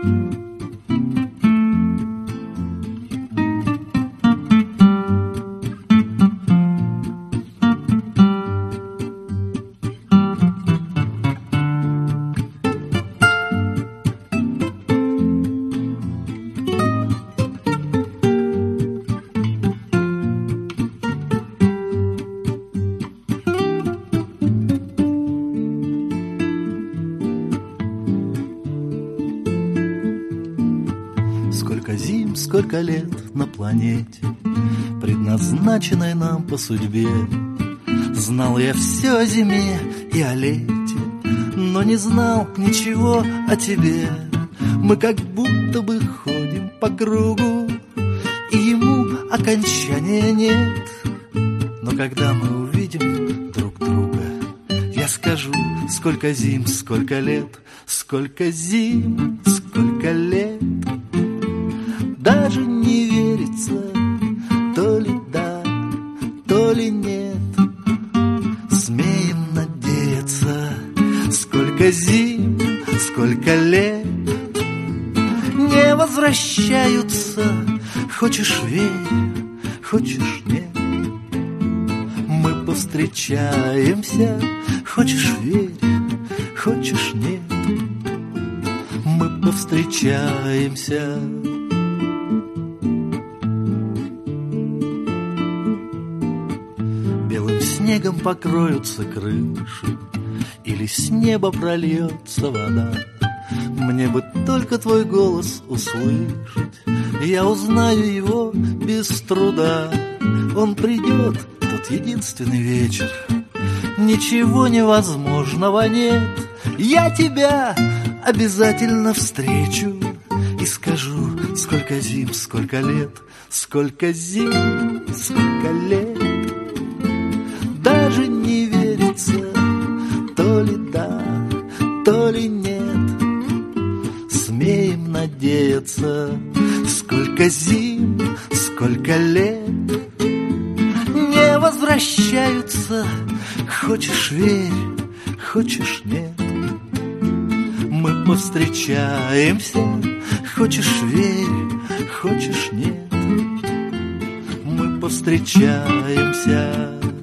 Сколько зим, сколько лет на планете, предназначенной нам по судьбе. Знал я все о зиме и о лете, но не знал ничего о тебе. Мы как будто бы ходим по кругу, и ему окончания нет. Но когда мы увидим друг друга, я скажу, сколько зим, сколько лет, сколько зим, сколько лет. Даже не верится, то ли да, то ли нет. Смеем надеяться, сколько зим, сколько лет не возвращаются. Хочешь верь, хочешь нет. Мы повстречаемся, хочешь верь, хочешь нет. Мы повстречаемся. Белым снегом покроются крыши, или с неба прольется вода. Мне бы только твой голос услышать, я узнаю его без труда. Он придет, тот единственный вечер, ничего невозможного нет. Я тебя обязательно встречу и скажу, сколько зим, сколько лет, сколько зим, сколько лет. Даже не верится, то ли да, то ли нет. Смеем надеяться, сколько зим, сколько лет не возвращаются. Хочешь верь, хочешь нет. Мы повстречаемся, хочешь верь, хочешь нет. Мы повстречаемся.